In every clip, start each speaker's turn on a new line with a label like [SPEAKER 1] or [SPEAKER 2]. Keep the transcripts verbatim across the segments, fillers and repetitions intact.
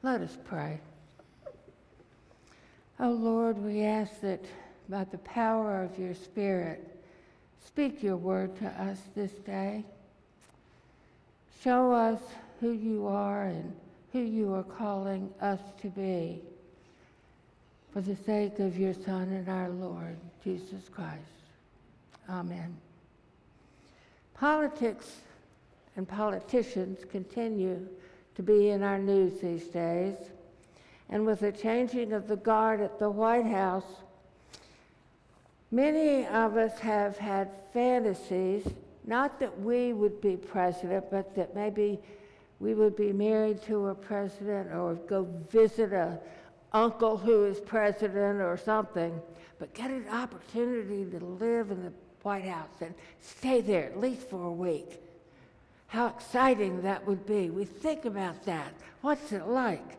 [SPEAKER 1] Let us pray. Oh Lord, we ask that by the power of your Spirit, speak your word to us this day. Show us who you are and who you are calling us to be for the sake of your Son and our Lord, Jesus Christ. Amen. Politics and politicians continue to be in our news these days. And with the changing of the guard at the White House, many of us have had fantasies, not that we would be president, but that maybe we would be married to a president or go visit a uncle who is president or something, but get an opportunity to live in the White House and stay there at least for a week. How exciting that would be. We think about that. What's it like?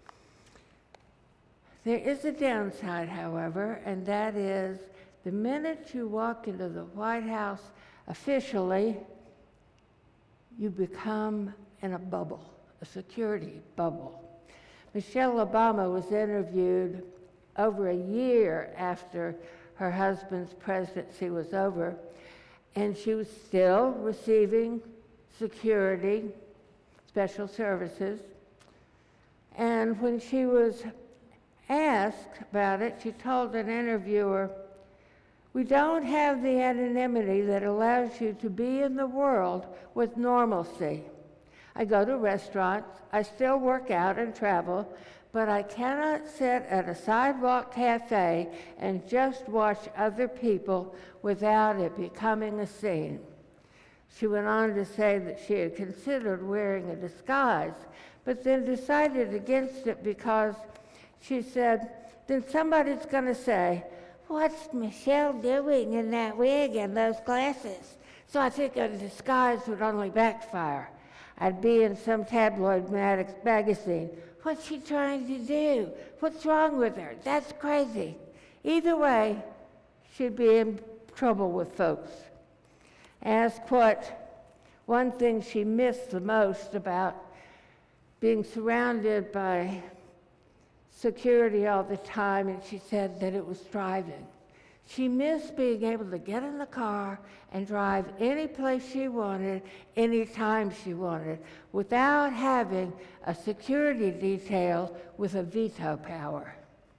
[SPEAKER 1] There is a downside, however, and that is the minute you walk into the White House officially, you become in a bubble, a security bubble. Michelle Obama was interviewed over a year after her husband's presidency was over, and she was still receiving security, special services. And when she was asked about it, she told an interviewer, "We don't have the anonymity that allows you to be in the world with normalcy. I go to restaurants, I still work out and travel, but I cannot sit at a sidewalk cafe and just watch other people without it becoming a scene." She went on to say that she had considered wearing a disguise, but then decided against it because she said, then somebody's going to say, "What's Michelle doing in that wig and those glasses?" So I think a disguise would only backfire. I'd be in some tabloid mag- magazine. What's she trying to do? What's wrong with her? That's crazy. Either way, she'd be in trouble with folks. Asked what one thing she missed the most about being surrounded by security all the time, and she said that it was driving. She missed being able to get in the car and drive any place she wanted, anytime she wanted, without having a security detail with a veto power.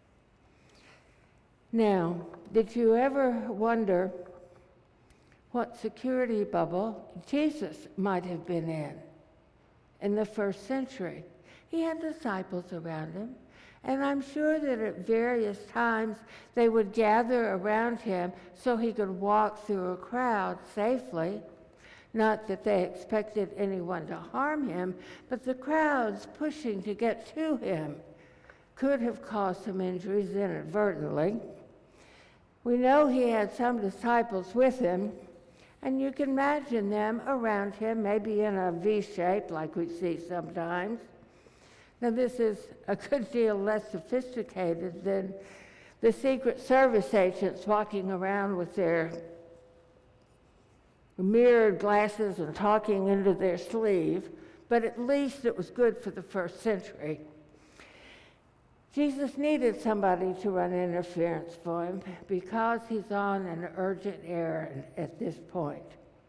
[SPEAKER 1] Now, did you ever wonder what security bubble Jesus might have been in in the first century? He had disciples around him. And I'm sure that at various times they would gather around him so he could walk through a crowd safely. Not that they expected anyone to harm him, but the crowds pushing to get to him could have caused some injuries inadvertently. We know he had some disciples with him, and you can imagine them around him, maybe in a V shape like we see sometimes. Now, this is a good deal less sophisticated than the Secret Service agents walking around with their mirrored glasses and talking into their sleeve, but at least it was good for the first century. Jesus needed somebody to run interference for him because he's on an urgent errand at this point.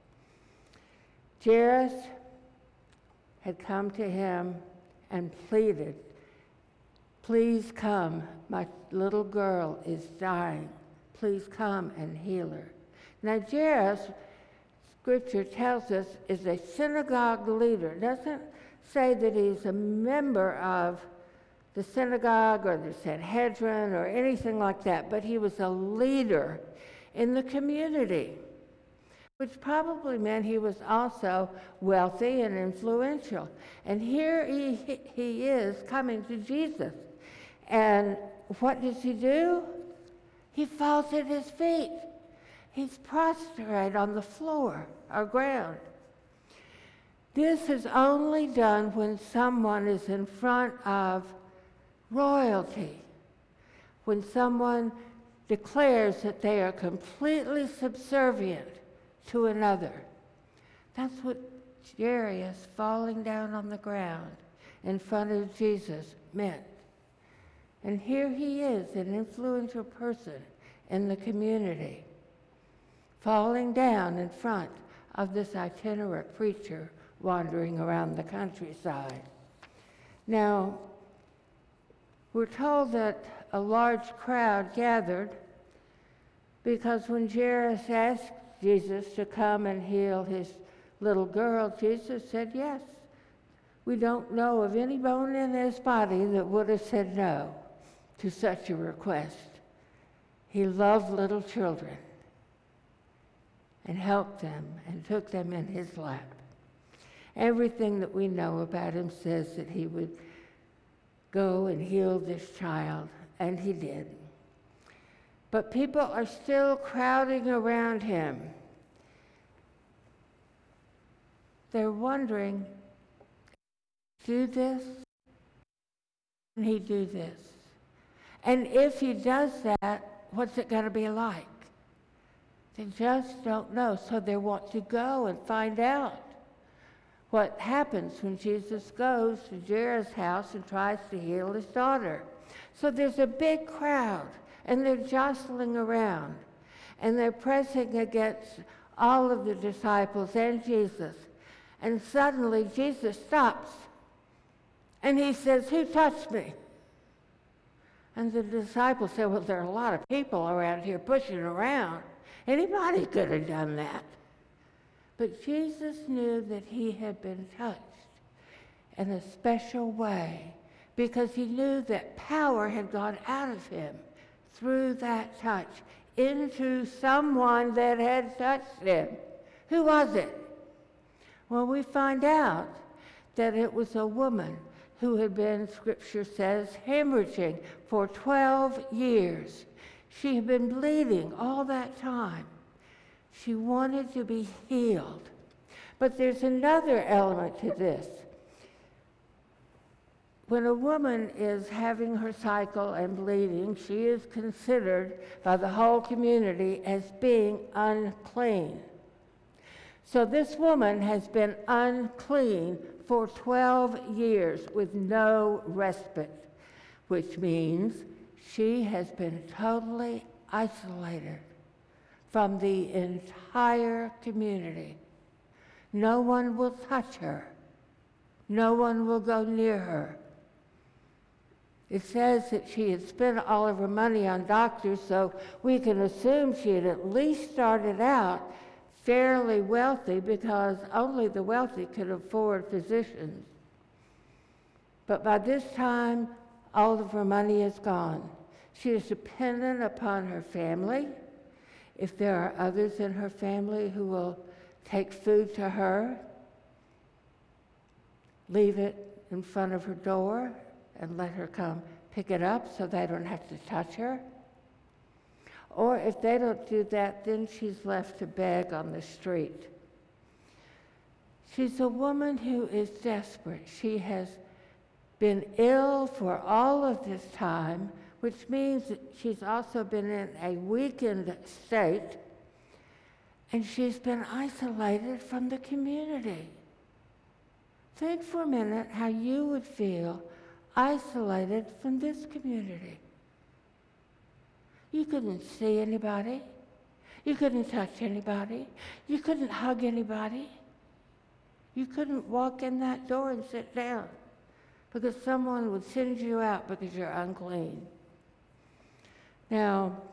[SPEAKER 1] Jairus had come to him and pleaded, "Please come, my little girl is dying. Please come and heal her." Now, Jairus, Scripture tells us, is a synagogue leader. It doesn't say that he's a member of the synagogue or the Sanhedrin or anything like that, but he was a leader in the community, which probably meant he was also wealthy and influential. And here he, he is coming to Jesus. And what does he do? He falls at his feet. He's prostrate on the floor or ground. This is only done when someone is in front of royalty, when someone declares that they are completely subservient to another. That's what Jairus falling down on the ground in front of Jesus meant. And here he is, an influential person in the community, falling down in front of this itinerant preacher wandering around the countryside. Now, we're told that a large crowd gathered because when Jairus asked Jesus to come and heal his little girl, Jesus said yes. We don't know of any bone in his body that would have said no to such a request. He loved little children and helped them and took them in his lap. Everything that we know about him says that he would go and heal this child, and he did. But people are still crowding around him. They're wondering, do this? Can he do this? And if he does that, what's it going to be like? They just don't know, so they want to go and find out what happens when Jesus goes to Jairus' house and tries to heal his daughter. So there's a big crowd, and they're jostling around, and they're pressing against all of the disciples and Jesus. And suddenly Jesus stops, and he says, "Who touched me?" And the disciples say, "Well, there are a lot of people around here pushing around. Anybody could have done that." But Jesus knew that he had been touched in a special way because he knew that power had gone out of him through that touch into someone that had touched him. Who was it? Well, we find out that it was a woman who had been, Scripture says, hemorrhaging for twelve years. She had been bleeding all that time. She wanted to be healed. But there's another element to this. When a woman is having her cycle and bleeding, she is considered by the whole community as being unclean. So this woman has been unclean for twelve years with no respite, which means she has been totally isolated from the entire community. No one will touch her. No one will go near her. It says that she had spent all of her money on doctors, so we can assume she had at least started out fairly wealthy because only the wealthy could afford physicians. But by this time, all of her money is gone. She is dependent upon her family. If there are others in her family who will take food to her, leave it in front of her door, and let her come pick it up so they don't have to touch her. Or if they don't do that, then she's left to beg on the street. She's a woman who is desperate. She has been ill for all of this time, which means that she's also been in a weakened state, and she's been isolated from the community. Think for a minute how you would feel isolated from this community. You couldn't see anybody. You couldn't touch anybody. You couldn't hug anybody. You couldn't walk in that door and sit down because someone would send you out because you're unclean. Now,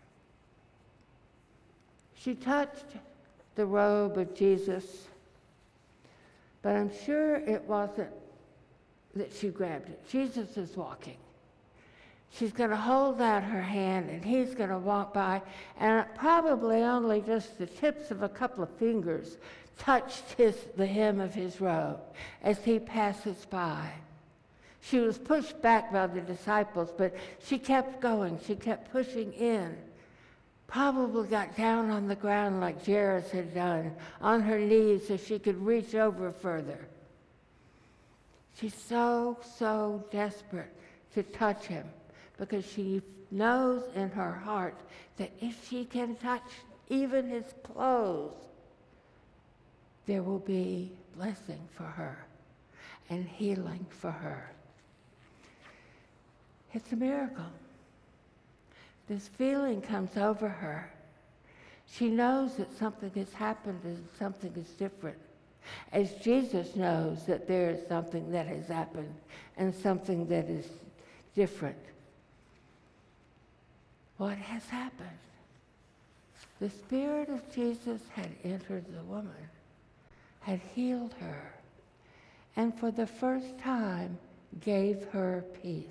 [SPEAKER 1] she touched the robe of Jesus, but I'm sure it wasn't that she grabbed it. Jesus is walking. She's going to hold out her hand, and he's going to walk by, and probably only just the tips of a couple of fingers touched his, the hem of his robe as he passes by. She was pushed back by the disciples, but she kept going. She kept pushing in. Probably got down on the ground like Jairus had done, on her knees so she could reach over further. She's so, so desperate to touch him because she knows in her heart that if she can touch even his clothes, there will be blessing for her. and healing for her. It's a miracle. This feeling comes over her. She knows that something has happened and something is different. As Jesus knows that there is something that has happened and something that is different. What has happened? The Spirit of Jesus had entered the woman, had healed her, and for the first time gave her peace.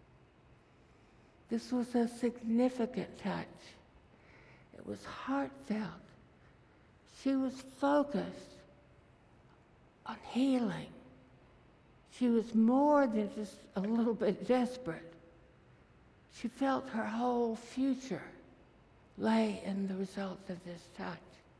[SPEAKER 1] This was a significant touch. It was heartfelt. She was focused on healing. She was more than just a little bit desperate. She felt her whole future lay in the results of this touch.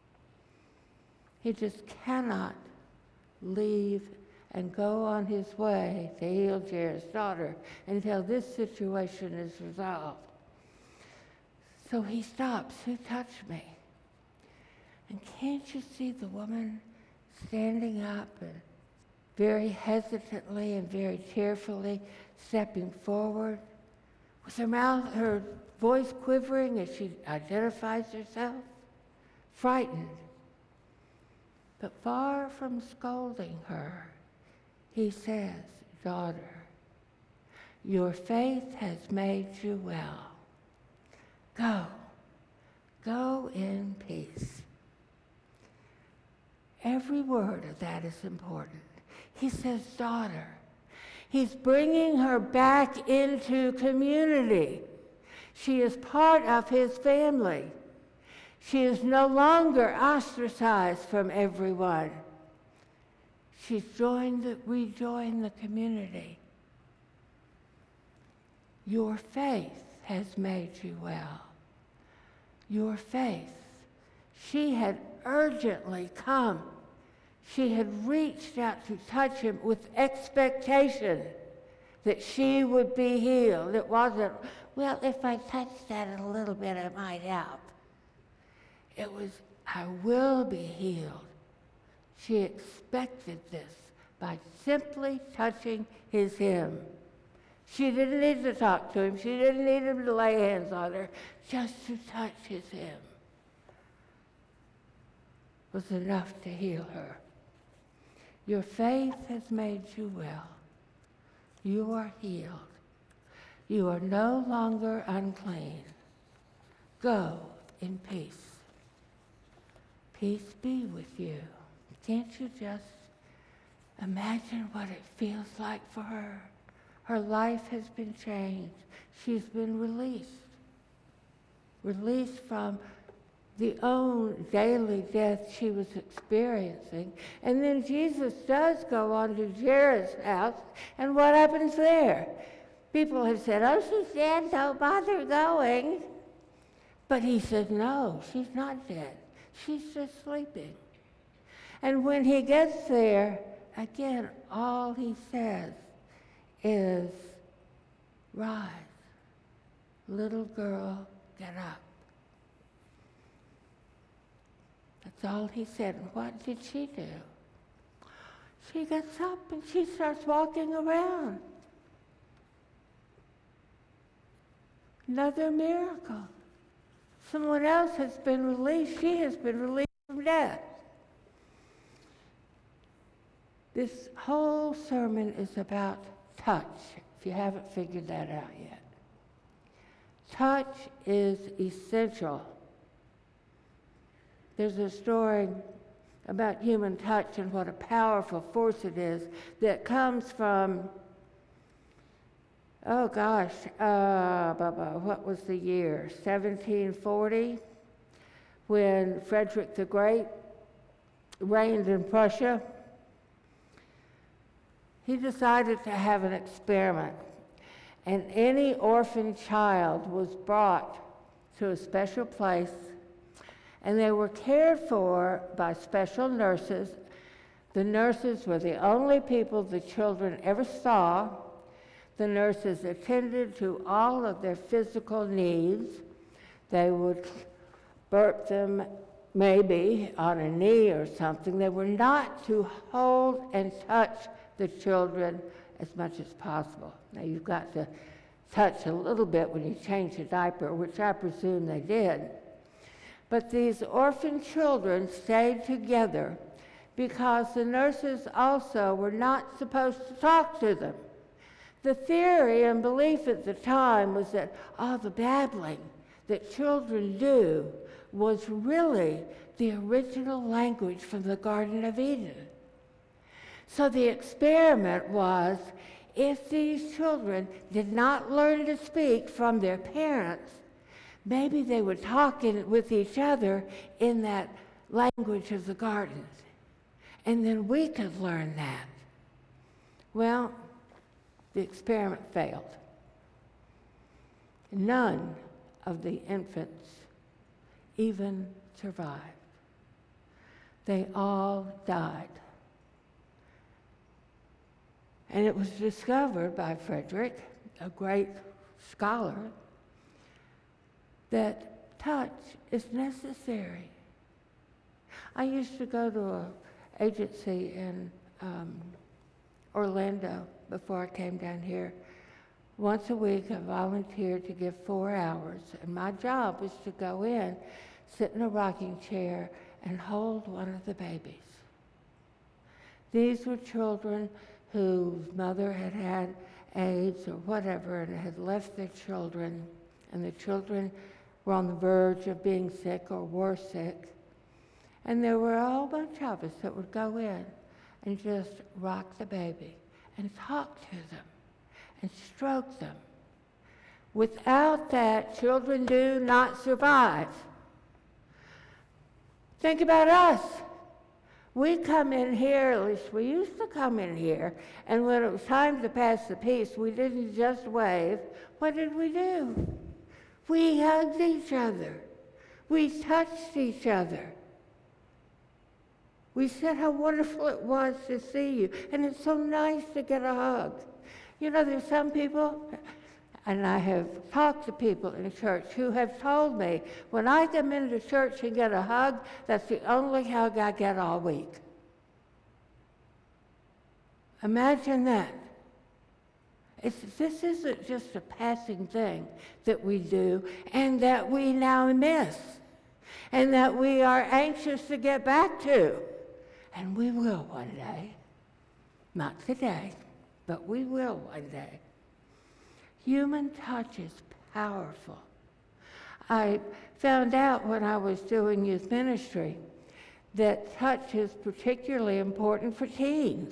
[SPEAKER 1] He just cannot leave and go on his way to heal Jairus' daughter until this situation is resolved. So he stops. Who touched me? And can't you see the woman standing up and very hesitantly and very tearfully stepping forward with her mouth, her voice quivering as she identifies herself, frightened. But far from scolding her, he says, "Daughter, your faith has made you well. Go, go in peace." Every word of that is important. He says, "Daughter." He's bringing her back into community. She is part of his family. She is no longer ostracized from everyone. She's joined the, rejoined the community. Your faith has made you well. Your faith. She had urgently come. She had reached out to touch him with expectation that she would be healed. It wasn't, well, if I touch that a little bit, it might help. It was, I will be healed. She expected this by simply touching his hem. She didn't need to talk to him. She didn't need him to lay hands on her. Just to touch his hem was enough to heal her. Your faith has made you well. You are healed. You are no longer unclean. Go in peace. Peace be with you. Can't you just imagine what it feels like for her? Her life has been changed. She's been released. Released from the own daily death she was experiencing. And then Jesus does go on to Jairus' house, and what happens there? People have said, "Oh, she's dead, don't bother going." But he said, "No, she's not dead. She's just sleeping." And when he gets there, again, all he says is, "Rise, little girl, get up." That's all he said. And what did she do? She gets up and she starts walking around. Another miracle. Someone else has been released. She has been released from death. This whole sermon is about touch, if you haven't figured that out yet. Touch is essential. There's a story about human touch and what a powerful force it is that comes from, oh gosh, uh, what was the year? seventeen forty, when Frederick the Great reigned in Prussia. He decided to have an experiment, and any orphan child was brought to a special place, and they were cared for by special nurses. The nurses were the only people the children ever saw. The nurses attended to all of their physical needs. They would burp them maybe on a knee or something. They were not to hold and touch the children as much as possible. Now, you've got to touch a little bit when you change the diaper, which I presume they did. But these orphan children stayed together because the nurses also were not supposed to talk to them. The theory and belief at the time was that all the babbling that children do was really the original language from the Garden of Eden. So the experiment was, if these children did not learn to speak from their parents, maybe they would talk in, with each other in that language of the garden. And then we could learn that. Well, the experiment failed. None of the infants even survived. They all died. And it was discovered by Frederick, a great scholar, that touch is necessary. I used to go to an agency in um, Orlando before I came down here. Once a week, I volunteered to give four hours, and my job was to go in, sit in a rocking chair, and hold one of the babies. These were children whose mother had had AIDS or whatever and had left their children, and the children were on the verge of being sick or were sick. And there were a whole bunch of us that would go in and just rock the baby and talk to them and stroke them. Without that, children do not survive. Think about us. We come in here, at least we used to come in here, and when it was time to pass the peace, we didn't just wave. What did we do? We hugged each other. We touched each other. We said how wonderful it was to see you, and it's so nice to get a hug. You know, there's some people, and I have talked to people in church who have told me, when I come into church and get a hug, that's the only hug I get all week. Imagine that. It's, this isn't just a passing thing that we do and that we now miss and that we are anxious to get back to. And we will one day. Not today, but we will one day. Human touch is powerful. I found out when I was doing youth ministry that touch is particularly important for teens.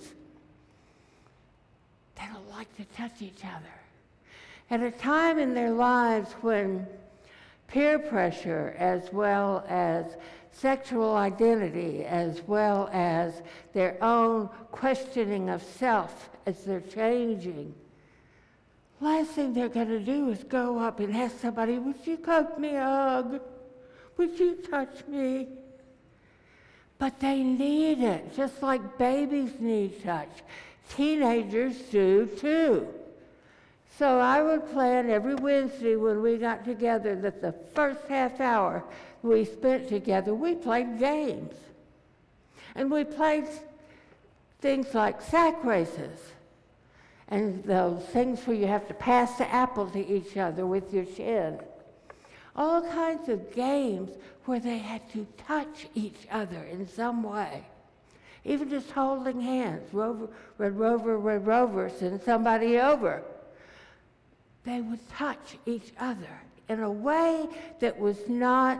[SPEAKER 1] They don't like to touch each other. At a time in their lives when peer pressure, as well as sexual identity, as well as their own questioning of self as they're changing, last thing they're going to do is go up and ask somebody, would you give me a hug? Would you touch me? But they need it, just like babies need touch. Teenagers do too. So I would plan every Wednesday when we got together that the first half hour we spent together, we played games. And we played things like sack races and those things where you have to pass the apple to each other with your chin. All kinds of games where they had to touch each other in some way. Even just holding hands, Rover, Red Rover, Red Rover, send somebody over. They would touch each other in a way that was not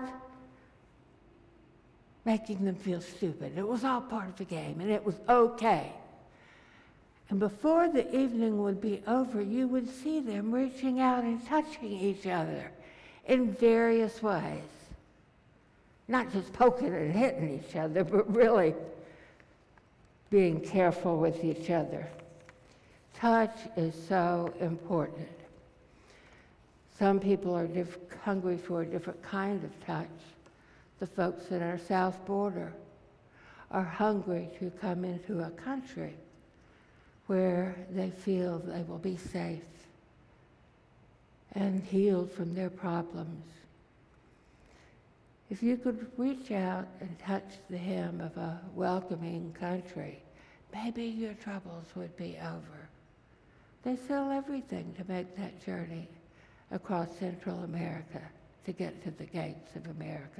[SPEAKER 1] making them feel stupid. It was all part of the game, and it was okay. And before the evening would be over, you would see them reaching out and touching each other in various ways. Not just poking and hitting each other, but really being careful with each other. Touch is so important. Some people are diff- hungry for a different kind of touch. The folks in our south border are hungry to come into a country where they feel they will be safe and healed from their problems. If you could reach out and touch the hem of a welcoming country, maybe your troubles would be over. They sell everything to make that journey across Central America to get to the gates of America.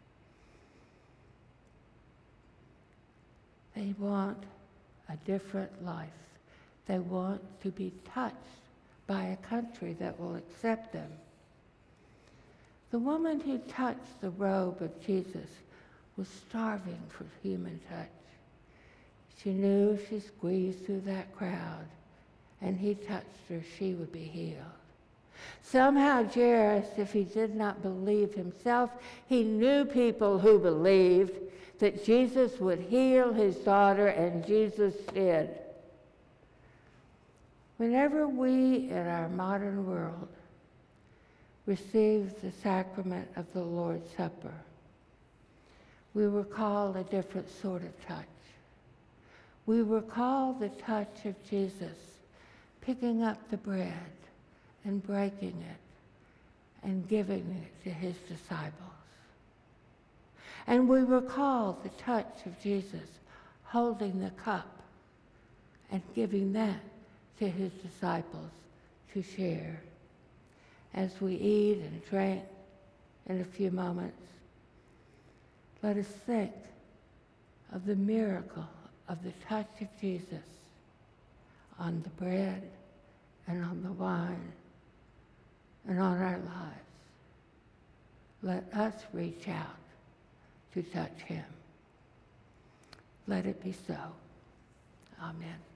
[SPEAKER 1] They want a different life. They want to be touched by a country that will accept them. The woman who touched the robe of Jesus was starving for human touch. She knew if she squeezed through that crowd and he touched her, she would be healed. Somehow Jairus, if he did not believe himself, he knew people who believed that Jesus would heal his daughter, and Jesus did. Whenever we in our modern world receive the sacrament of the Lord's Supper, we recall a different sort of touch. We recall the touch of Jesus picking up the bread and breaking it and giving it to his disciples. And we recall the touch of Jesus holding the cup and giving that to his disciples to share. As we eat and drink in a few moments, let us think of the miracle of the touch of Jesus on the bread and on the wine and on our lives. Let us reach out to touch him. Let it be so. Amen.